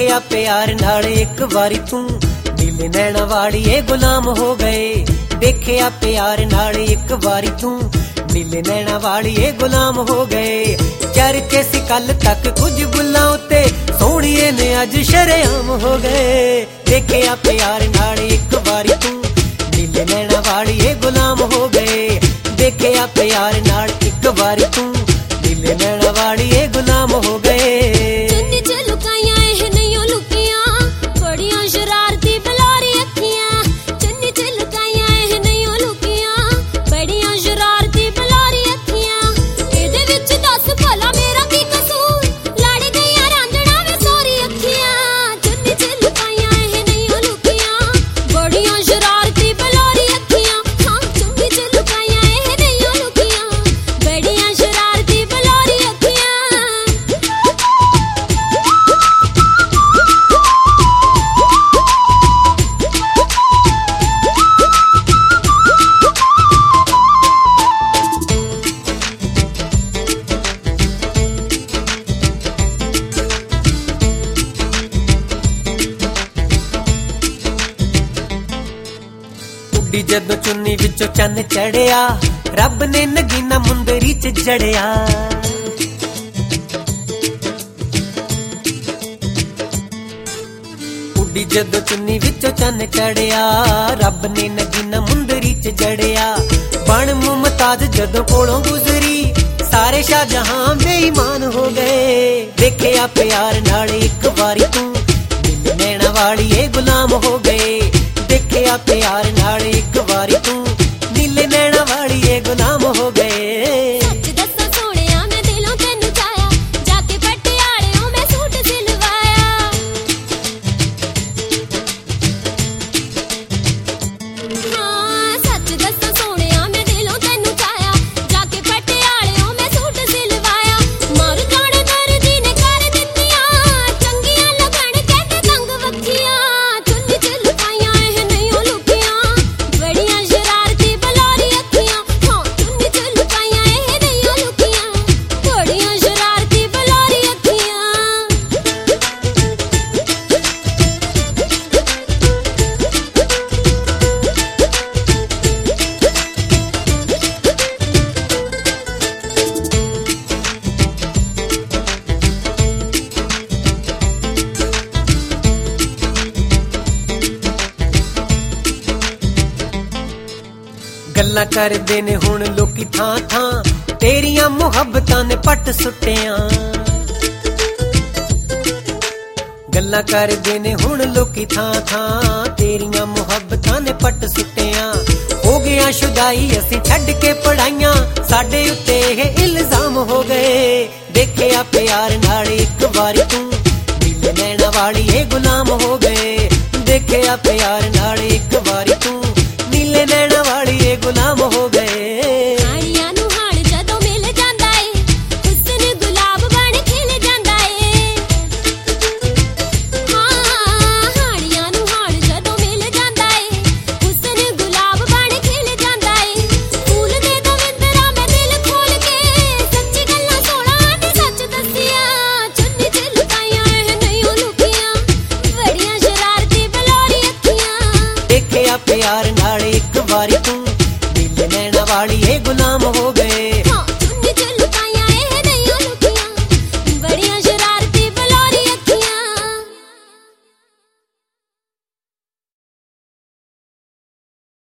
देखिया प्यार नाल एक बारी तू नीले नैना वालिए गुलाम हो गए। देखिया प्यार नाल एक बारी तू नीले नैना वालिए गुलाम हो गए। चर के सी कल तक कुछ बुल्लां उत्ते सोहणिए ने अज शरेआम हो गए। देखिया प्यार नाल एक बारी तू नीले नैना वालिए गुलाम हो गए। देखिया प्यार नाल एक बारी तू नीले नैना वालिए गुलाम हो गए। जदों चुन्नी विचों चन्न चढ़िया रब ने नगीना मुंदरी च जड़िया। उड्डी जदों चुन्नी विचों चन्न चढ़िया रब ने नगीना मुंदरी च जड़िया। बन मुमताज जदों कोलों गुजरी सारे शाहजहां बेईमान हो गए। देखिया प्यार नाल एक बारी तू नीले नैना वालिए गुलाम हो गए। देखिया प्यार नाल एक बारी तू नीले नैना वालिए गुलाम हो गए। सच दस्सां सोहणिया मैं दिलों तैनू चाया जाके पटियालेओं मैं सूट सिलवाया। हाँ सच दस्सां सोहणिया मैं दिलों तैनू चाया जाके पटियालेओं मैं सूट सिलवाया। मर जाने दर्जी ने कर दित्तियां चंगियां लगण कहंदे तंग वखियां। चुन्नी च लुकाइयां एह नहीं ओ लुकियां बड़ियां शरारती बलारी अखियां। हाँ चुन्नी च लुकाइयां एह नहीं ओ लुकियां बड़ियां शरारती बलारी अखियां। गल्लां करदे ने हुण लोकी थां थां तेरियां मुहब्बतां ने पट सुट्टियां। गल्लां करदे ने हुण लोकी थां थां तेरियां मुहब्बतां ने पट सुट्टियां। हो गया शुदाई असीं छड्ड के पढ़ाइयां साडे उत्ते इह इल्जाम हो गए। देखिया प्यार नाल एक बारी तू नीले नैना वालिए गुलाम हो गए। देखिया प्यार नाल